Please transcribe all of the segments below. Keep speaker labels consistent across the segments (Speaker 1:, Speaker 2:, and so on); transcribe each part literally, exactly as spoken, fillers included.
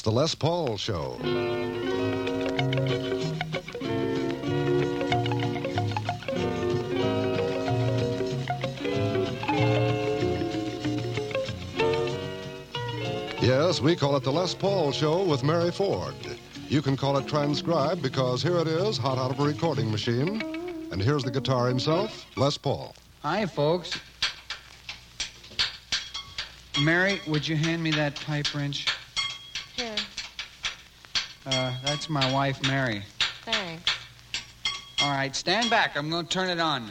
Speaker 1: the Les Paul Show. Yes, we call it the Les Paul Show with Mary Ford. You can call it transcribed because here it is, hot out of a recording machine. And here's the guitar himself, Les Paul.
Speaker 2: Hi, folks. Mary, would you hand me that pipe wrench?
Speaker 3: Here.
Speaker 2: Uh, that's my wife, Mary.
Speaker 3: Thanks.
Speaker 2: All right, stand back. I'm going to turn it on.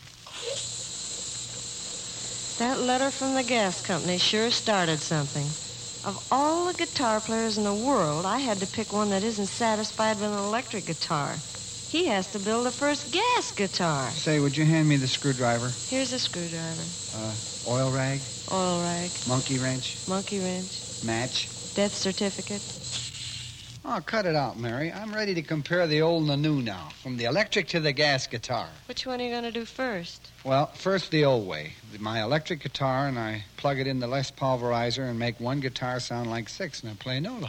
Speaker 3: That letter from the gas company sure started something. Of all the guitar players in the world, I had to pick one that isn't satisfied with an electric guitar. He has to build the first gas guitar.
Speaker 2: Say, would you hand me the screwdriver?
Speaker 3: Here's a screwdriver.
Speaker 2: Uh, oil rag?
Speaker 3: Oil rag.
Speaker 2: Monkey wrench?
Speaker 3: Monkey wrench.
Speaker 2: Match?
Speaker 3: Death certificate.
Speaker 2: Oh, cut it out, Mary. I'm ready to compare the old and the new now, from the electric to the gas guitar.
Speaker 3: Which one are you going to do first?
Speaker 2: Well, first the old way. My electric guitar, and I plug it in the Les Pulverizer and make one guitar sound like six, and I play Nola.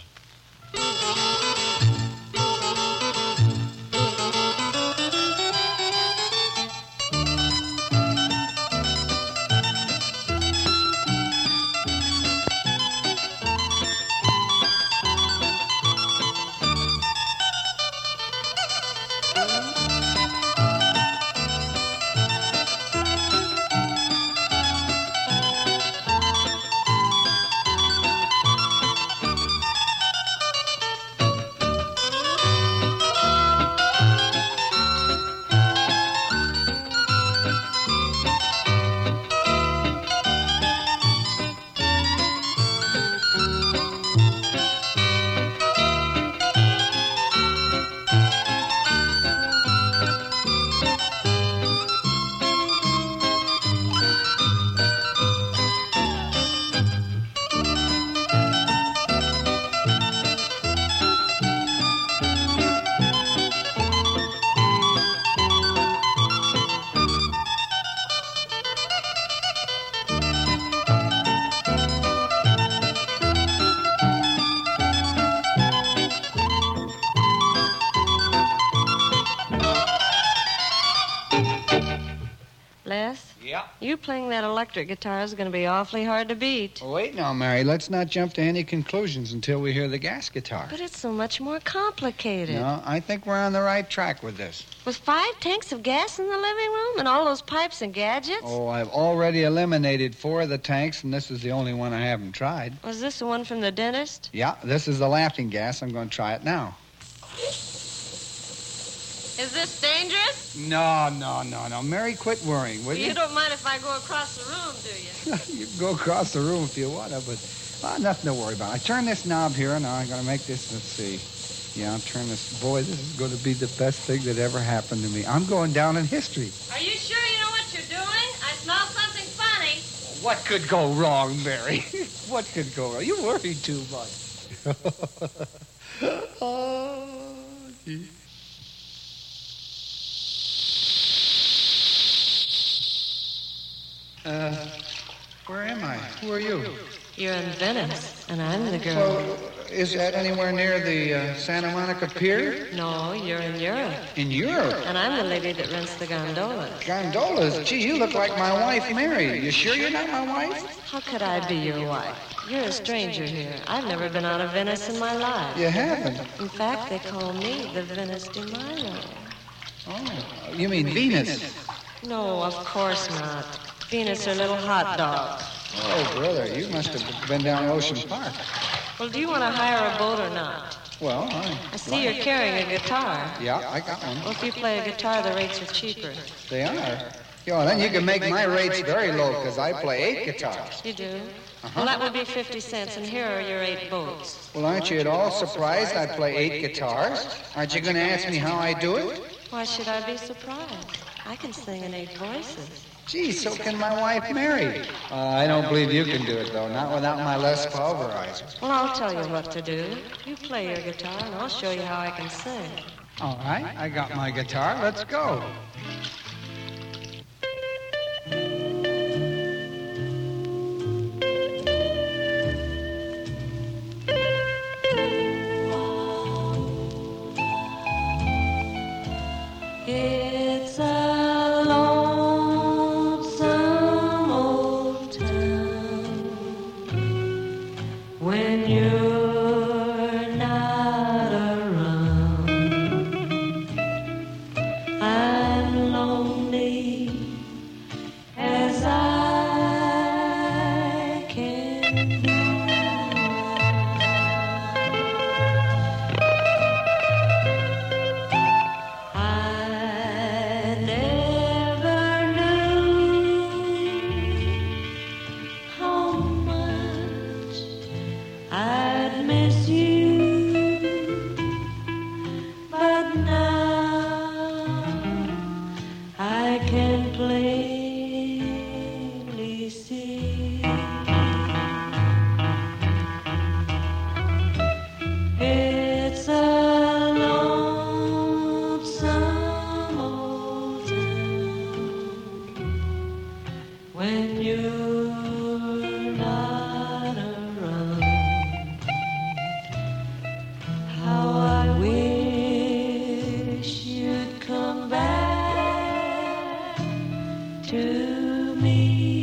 Speaker 3: You playing that electric guitar is going to be awfully hard to beat.
Speaker 2: Oh, wait now, Mary. Let's not jump to any conclusions until we hear the gas guitar.
Speaker 3: But it's so much more complicated.
Speaker 2: No, I think we're on the right track with this.
Speaker 3: With five tanks of gas in the living room and all those pipes and gadgets?
Speaker 2: Oh, I've already eliminated four of the tanks, and this is the only one I haven't tried.
Speaker 3: Was this the one from the dentist?
Speaker 2: Yeah, this is the laughing gas. I'm going to try it now.
Speaker 3: Is this dangerous?
Speaker 2: No, no, no, no. Mary, quit worrying, will you?
Speaker 3: You don't mind if I go across the room, do you?
Speaker 2: You can go across the room if you want to, but uh, nothing to worry about. I turn this knob here, and I'm going to make this, let's see. Yeah, I'll turn this. Boy, this is going to be the best thing that ever happened to me. I'm going down in history.
Speaker 3: Are you sure you know what you're doing? I smell something funny.
Speaker 2: What could go wrong, Mary? What could go wrong? You worry too much. Oh, gee. Uh, where am I? Who are you?
Speaker 3: You're in Venice, and I'm the girl.
Speaker 2: So, is that anywhere near the uh, Santa Monica Pier?
Speaker 3: No, you're in Europe.
Speaker 2: In Europe?
Speaker 3: And I'm the lady that rents the gondolas.
Speaker 2: Gondolas? Gee, you look like my wife, Mary. You sure you're not my wife?
Speaker 3: How could I be your wife? You're a stranger here. I've never been out of Venice in my life.
Speaker 2: You haven't?
Speaker 3: In fact, they call me the Venice de Milo.
Speaker 2: Oh, you mean Venus?
Speaker 3: No, of course not. Venus are little hot dogs.
Speaker 2: Oh, brother, you must have been down Ocean Park.
Speaker 3: Well, do you want to hire a boat or not?
Speaker 2: Well, I...
Speaker 3: I see you're carrying a guitar.
Speaker 2: Yeah, I got one.
Speaker 3: Well, if you play a guitar, the rates are cheaper.
Speaker 2: They are? Yo, then you can make my rates very low, because I play eight guitars.
Speaker 3: You do? Well, that would be fifty cents, and here are your eight boats.
Speaker 2: Well, aren't you at all surprised I play eight guitars? Aren't you going to ask me how I do it?
Speaker 3: Why should I be surprised? I can sing in eight voices.
Speaker 2: Gee, so can my wife, Mary. Uh, I don't believe you can do it, though, not without my Les Pulverizer.
Speaker 3: Well, I'll tell you what to do. You play your guitar, and I'll show you how I can sing.
Speaker 2: All right, I got my guitar. Let's go.
Speaker 3: It's a lonesome old town when you're not around. I'm lonely as I can be. I never knew how much I'd miss you, but now I can plainly see it's a lonesome old town when you're not around. How I wish you'd come back to me.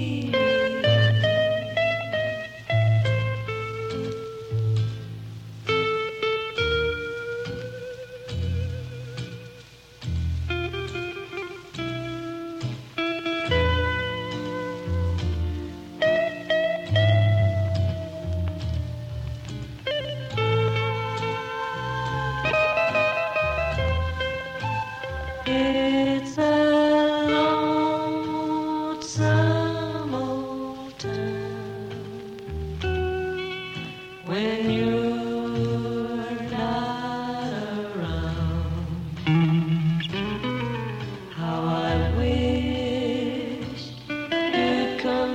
Speaker 3: It's a lonesome old town when you're not around. How I wish you'd come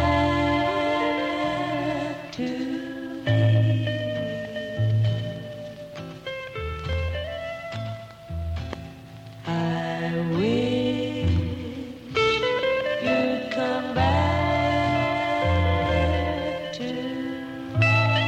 Speaker 3: back to me. I wish you'd come back to me.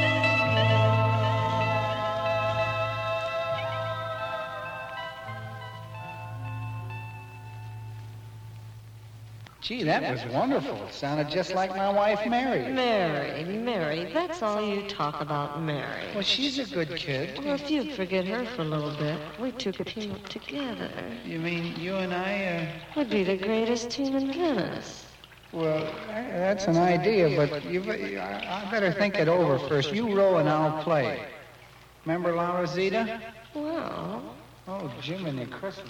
Speaker 2: Gee, that was wonderful. It sounded just like my wife, Mary.
Speaker 3: Mary, Mary, that's all you talk about, Mary.
Speaker 2: Well, she's a good kid.
Speaker 3: Well, if you'd forget her for a little bit, we took a team up together.
Speaker 2: You mean you and I, uh...
Speaker 3: We'd be the greatest team in Venice.
Speaker 2: Well, that's an idea, but you, I better think it over first. You row and I'll play. Remember La Rosita?
Speaker 3: Well,
Speaker 2: Oh, Jiminy Christmas.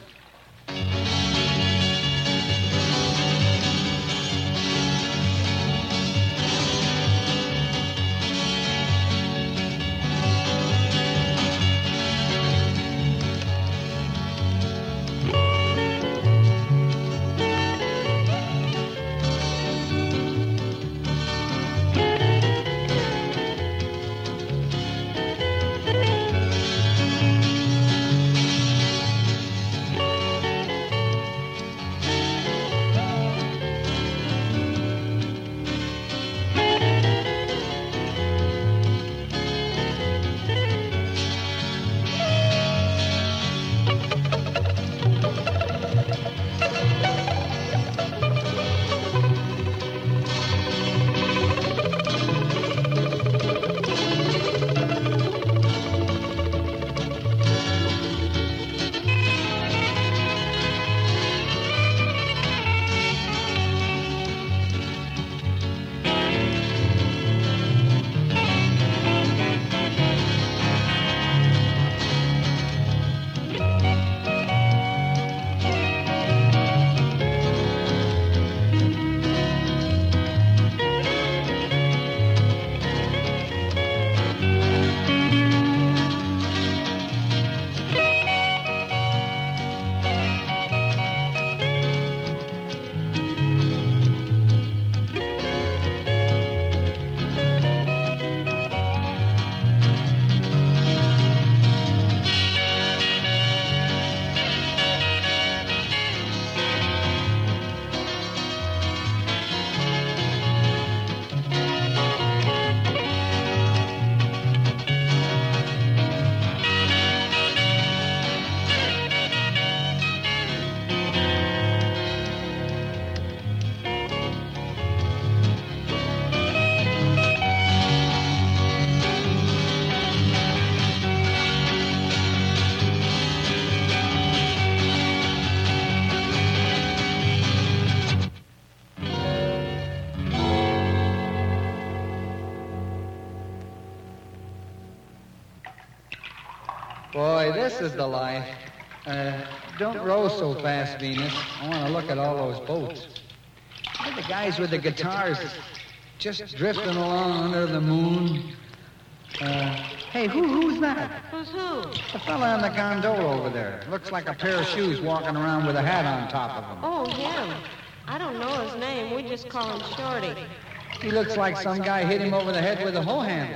Speaker 2: Boy, this is the life. Uh, don't row so fast, Venus. I want to look at all those boats. Look at the guys with the guitars just drifting along under the moon. Uh, hey, who, who's that?
Speaker 3: Who's who?
Speaker 2: The fella on the gondola over there. Looks like a pair of shoes walking around with a hat on top of him.
Speaker 3: Oh, him. I don't know his name. We just call him Shorty.
Speaker 2: He looks like some guy hit him over the head with a hoe handle.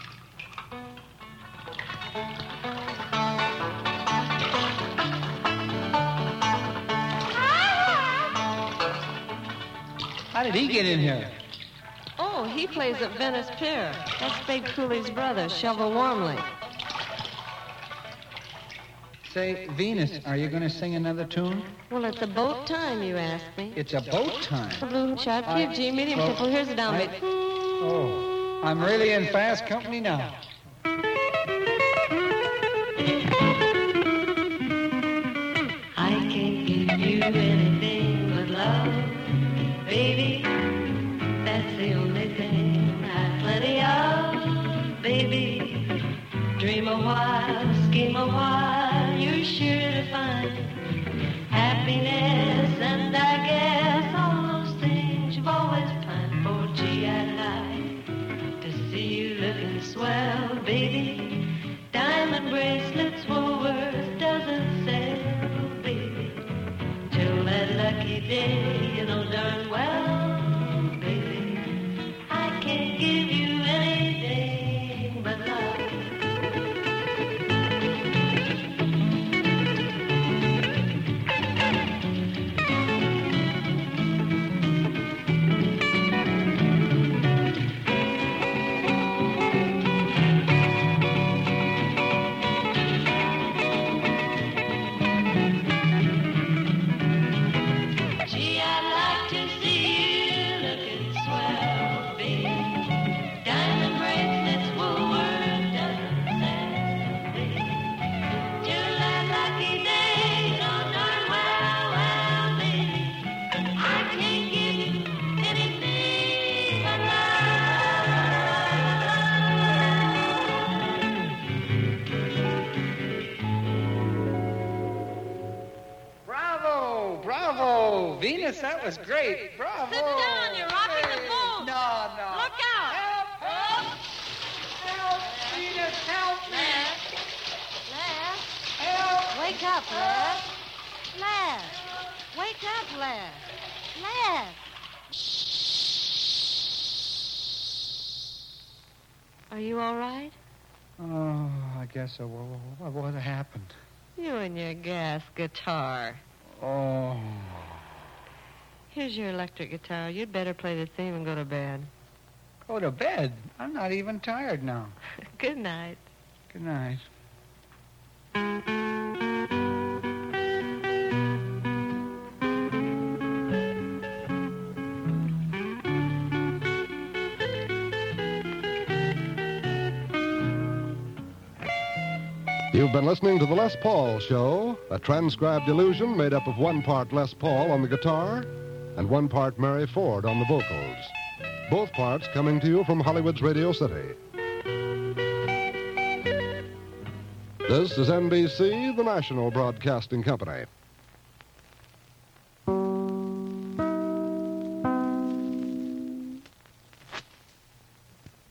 Speaker 2: How did he get in here?
Speaker 3: Oh, he plays at Venice Pier. That's Big Cooley's brother, Shovel Warmly.
Speaker 2: Say, Venus, are you going to sing another tune?
Speaker 3: Well, it's about time you asked me.
Speaker 2: It's about time.
Speaker 3: The blue sharp
Speaker 2: I-
Speaker 3: key, G medium
Speaker 2: well,
Speaker 3: triple. Here's the downbeat.
Speaker 2: I- Oh, I'm really in fast company now.
Speaker 4: I can't give you anything but love, baby. That's the only thing I've plenty of, baby. Dream a while, scheme a while, you're sure to find happiness, and I guess all those things you've always planned for. Gee, I'd like to see you looking swell, baby. Diamond bracelets, Woolworth doesn't sell, baby. Till that lucky day, you know darn well, baby, I can't give you anything but love. Gee, I'd like to see you looking swell, baby. Diamond bracelets, Woolworth doesn't sell, baby. Till that lucky day, you know darn well, well, baby, I can't give you anything but
Speaker 2: Bravo, bravo. Venus, that was great. Bravo.
Speaker 3: Sit down, you're rocking the boat.
Speaker 2: No, no.
Speaker 3: Look out.
Speaker 2: Help, help. Help, Venus, help me.
Speaker 3: Les,
Speaker 2: Help.
Speaker 3: wake up, Les. Les, wake up, Les. Les. Are you all right?
Speaker 2: Oh, I guess so. What, what, what happened?
Speaker 3: You and your gas guitar.
Speaker 2: Oh.
Speaker 3: Here's your electric guitar. You'd better play the theme and go to bed.
Speaker 2: Go to bed. I'm not even tired now.
Speaker 3: Good night.
Speaker 2: Good night.
Speaker 1: You've been listening to The Les Paul Show, a transcribed illusion made up of one part Les Paul on the guitar and one part Mary Ford on the vocals. Both parts coming to you from Hollywood's Radio City. This is N B C, the national broadcasting company.